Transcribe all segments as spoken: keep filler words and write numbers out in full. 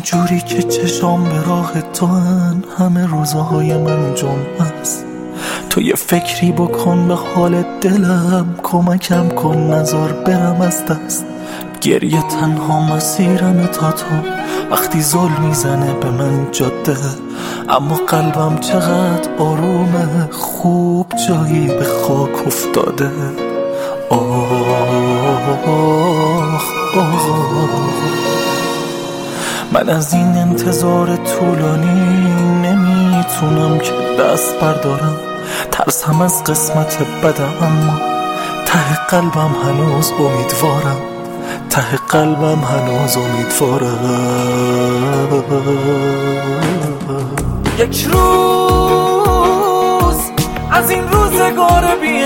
جوری که چشام به راه تو هن، همه روزهای من جمعه است. تو یه فکری بکن به حال دلم، کمکم کن نذار برم از دست. گریه تنها مسیرم تا تو، وقتی زل میزنه به من جاده، اما قلبم چقدر آرومه، خوب جایی به خاک افتاده. آه آه من از این انتظار طولانی نمیتونم که دست بردارم. ترسم از قسمت بدم، اما ته قلبم هنوز امیدوارم، ته قلبم هنوز امیدوارم. یک روز از این روزگار بی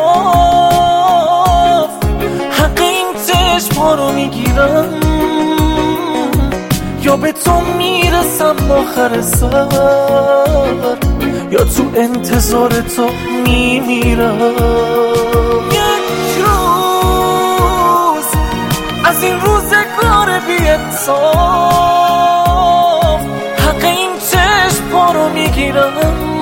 انصاف، حق این چشم ها رو میگیرم، یا به تو میرسم آخر سر، یا تو انتظار تو میمیرم. یک روز از این روزگار بی انصاف، حق این چشم ها رو میگیرم،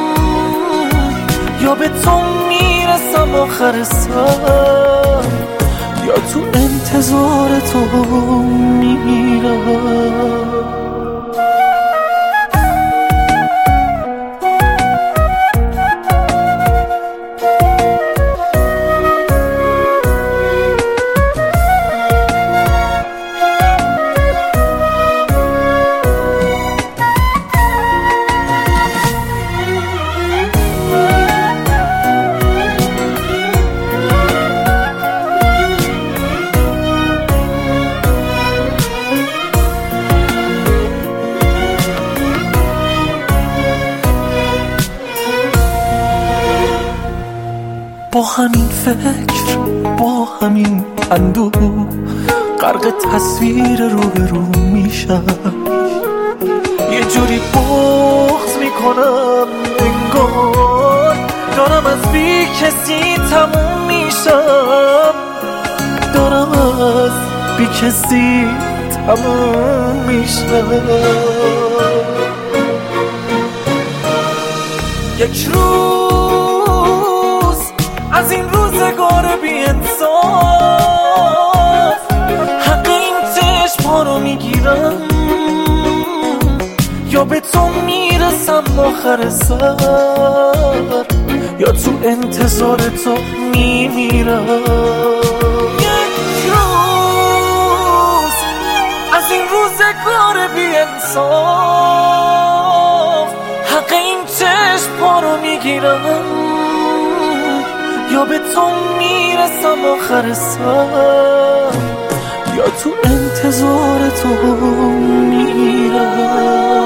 یا به تو میرسم آخر سر، یا تو انتظار تو میمیرم. با همین فکر، با همین اندوه، غرق تصویر روبرو میشم. یه جوری بغض میکنم انگار دارم از بی کسی تموم میشم، دارم از بی کسی تموم میشم. یک روز از این روزگار بی انصاف، حق این چشم ها رو میگیرم، یا به تو میرسم آخر سر، یا تو انتظار تو میمیرم. یک روز از این روزگار بی انصاف، حق این چشم ها رو میگیرم، یا به تو میرسم آخر سر، یا تو انتظار تو میرم.